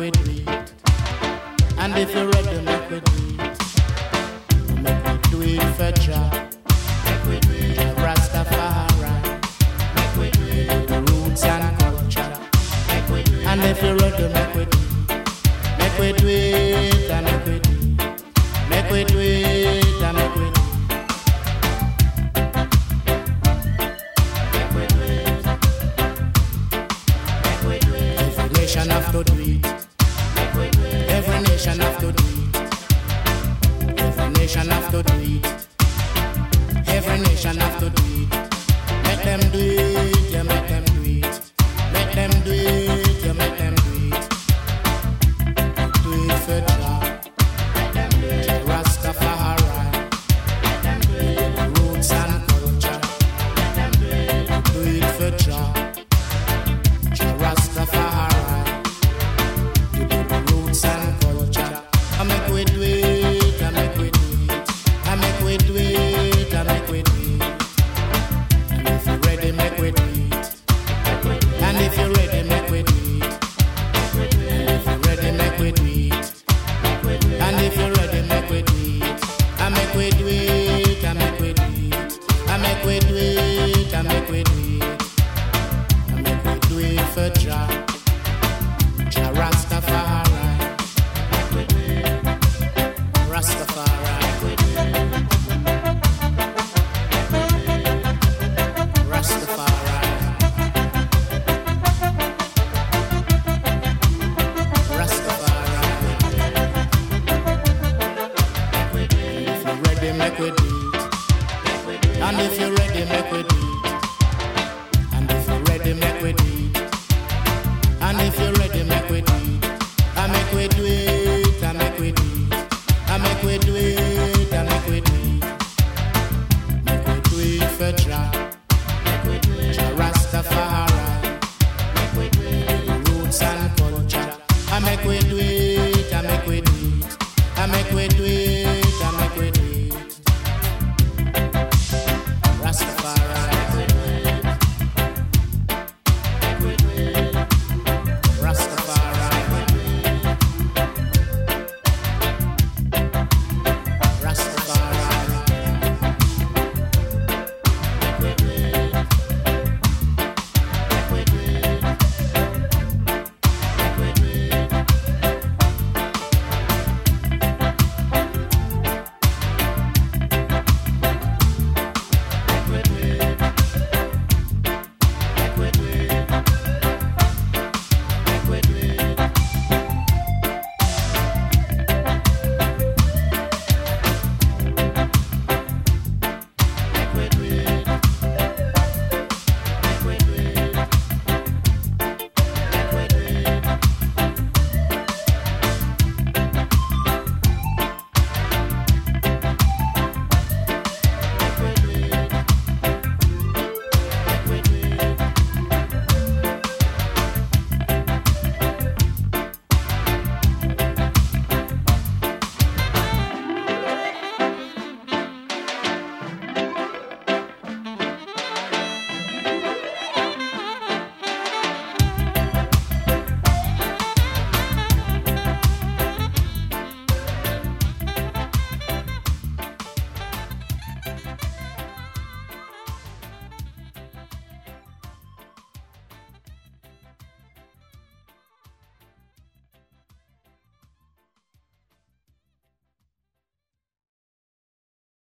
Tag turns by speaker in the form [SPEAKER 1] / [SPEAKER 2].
[SPEAKER 1] we do it. And if you're ready, make we do it. Make we do it for Jah. Make we do it for Rastafari. Make we do it for roots and culture. Make we do it. And if you're ready, make we do it. Make we do it and make we do it. Make we do it and make we do it. Make we do it. Make we do it. Every nation have to do it. Make we do it. Every nation have to do it. Every nation have to do it. Every nation have to do it. Make them do it, yeah, make them do it. Make them do it, yeah, make them do it. Do it for Jah. Make them do it. Rastafari. Make them do it. Roots and culture. Make them do it. Do it for Jah. Rastafari. Roots and culture. I make we do it, I make we do it. I make we do it, I make we do it. And if you're ready, make we do it. And if you're ready, make we do it. And if you're ready, make we do it. And if you're ready, make we do it. I make we do it, I make we do it. I make we do it, I make we do it. I make we do it for Jah. Jah Rastafari. Rastafari. Rastafari. Rastafari. If you're ready, make we do it. And if you're ready, make we do it. And if you're ready, make we do it. And if you're ready, make we do it. I make we do it, I make we do it. I make we do it, I make we do it. Make we do it for Jah. Make we do it. Jah Rastafari. Make we do it. Roots and culture. I make we do it.